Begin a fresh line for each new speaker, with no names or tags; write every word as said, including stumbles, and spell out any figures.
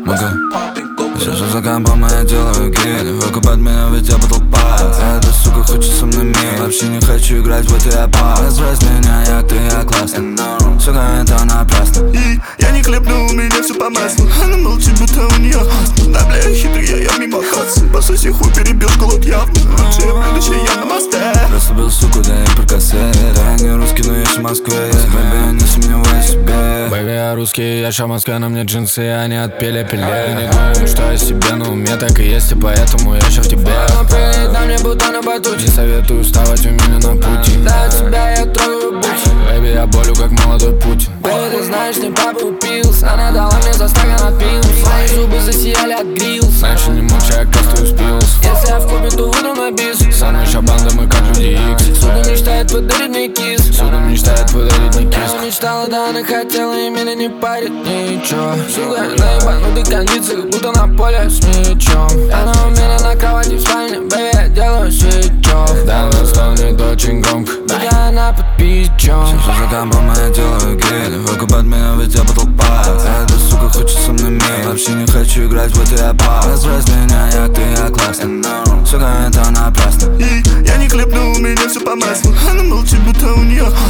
Мага. Сижу за компом, и я делаю гель. Выкупать меня, ведь я потолпаю. Эта сука хочет со мной мир. Вообще не хочу играть в эти опа. Разбрось меня, я ты, я классный. Сука, это напрасно.
И я не хлеб, но у меня все по маслу. Она молчит, будто у нее астма. Да, бля, хитрый, я, я мимо кацы. По сути, хуй перебьешь голод явно. Лучшее будущее, я на мосте.
Расслабил суку, да и прикосей. Да, я не русский, но я в Москве. Бэби, не сомневай себе.
Бэби, я русский, я в Москве, на мне джинсы, они от пеля-пеля. Не думаю, что я себе на уме, так и есть, и поэтому я ща в тебе.
Она привет, на мне будто на батуте.
Не советую вставать у меня на пути.
Да, от тебя я трогаю бути.
Бэби, я болю, как молодой Путин.
Бэби, ты знаешь, не папа упился. Она дала мне за стакан от пилс. Мои зубы засияли от грилс.
Раньше не мог, я кастую спилс.
Если я в клубе, то выйду на бис.
Со мной ща банда, мы как люди икс.
Суда мечтает подарить мне кис.
Суда мечтает подарить мне кис.
Она мечтала, да, она хотела, и меня не парит ничего. Сука, на ебанутых кондициях, будто на поле с мячом. Она у меня на кровати в спальне, бэби, я делаю свечок.
Да, на стонет очень громко.
Пока она под пичом.
Сижу за компом, и я делаю гель. Выкупать меня, ведь я потолпаю. Эта сука хочет со мной мир. Вообще не хочу играть в эти опа. Разбрось меня, я ты, я классный. Сука, это напрасно.
И я не хлеб, но у меня все по маслу. Она молчит, будто у нее